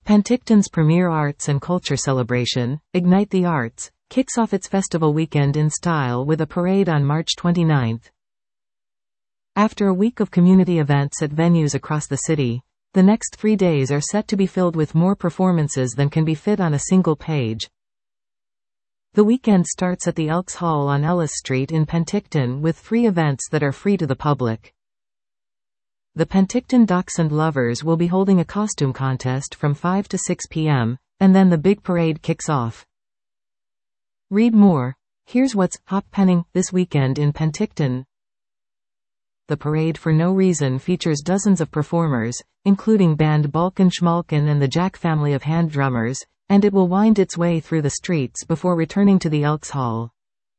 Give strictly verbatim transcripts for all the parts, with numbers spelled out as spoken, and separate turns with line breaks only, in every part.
Penticton's premier arts and culture celebration, Ignite the Arts, kicks off its festival weekend in style with a parade on March twenty-ninth. After a week of community events at venues across the city, the next three days are set to be filled with more performances than can be fit on a single page. The weekend starts at the Elks Hall on Ellis Street in Penticton with three events that are free to the public. The Penticton Dachshund lovers will be holding a costume contest from five to six p m, and then the big parade kicks off. Read more. Here's what's happening this weekend in Penticton. The parade for no reason features dozens of performers, including band Balkan Schmalken and the Jack family of hand drummers, and it will wind its way through the streets before returning to the Elks Hall.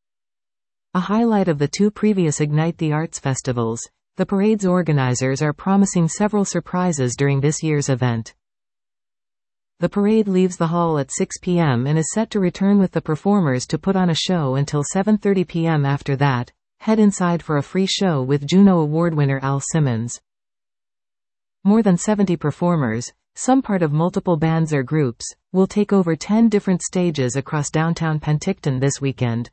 A highlight of the two previous Ignite the Arts festivals, the parade's organizers are promising several surprises during this year's event. The parade leaves the hall at six p m and is set to return with the performers to put on a show until seven thirty p m After that, head inside for a free show with Juno Award winner Al Simmons. More than seventy performers, some part of multiple bands or groups, will take over ten different stages across downtown Penticton this weekend.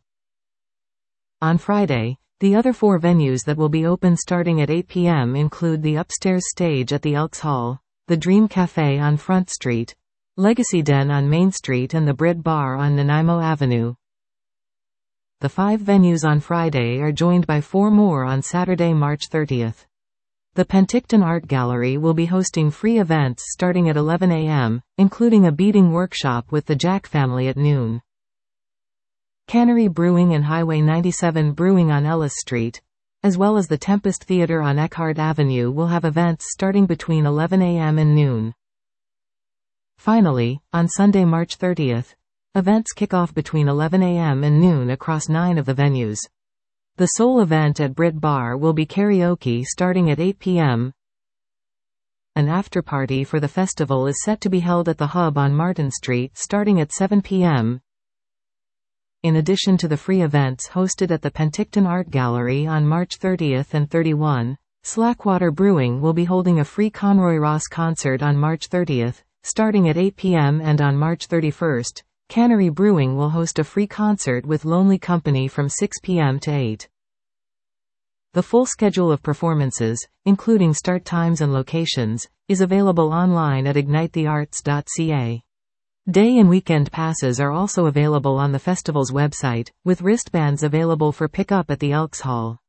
On Friday, the other four venues that will be open starting at eight p m include the Upstairs Stage at the Elks Hall, the Dream Cafe on Front Street, Legacy Den on Main Street and the Brit Bar on Nanaimo Avenue. The five venues on Friday are joined by four more on Saturday, March thirtieth. The Penticton Art Gallery will be hosting free events starting at eleven a m, including a beading workshop with the Jack family at noon. Cannery Brewing and Highway ninety-seven Brewing on Ellis Street, as well as the Tempest Theatre on Eckhart Avenue will have events starting between eleven a m and noon. Finally, on Sunday, March thirtieth, events kick off between eleven a m and noon across nine of the venues. The sole event at Brit Bar will be karaoke starting at eight p m An after-party for the festival is set to be held at the Hub on Martin Street starting at seven p m In addition to the free events hosted at the Penticton Art Gallery on March thirtieth and thirty-first, Slackwater Brewing will be holding a free Conroy Ross concert on March thirtieth, starting at eight p m and on March thirty-first, Cannery Brewing will host a free concert with Lonely Company from six p m to eight. The full schedule of performances, including start times and locations, is available online at ignite the arts dot c a. Day and weekend passes are also available on the festival's website, with wristbands available for pickup at the Elks Hall.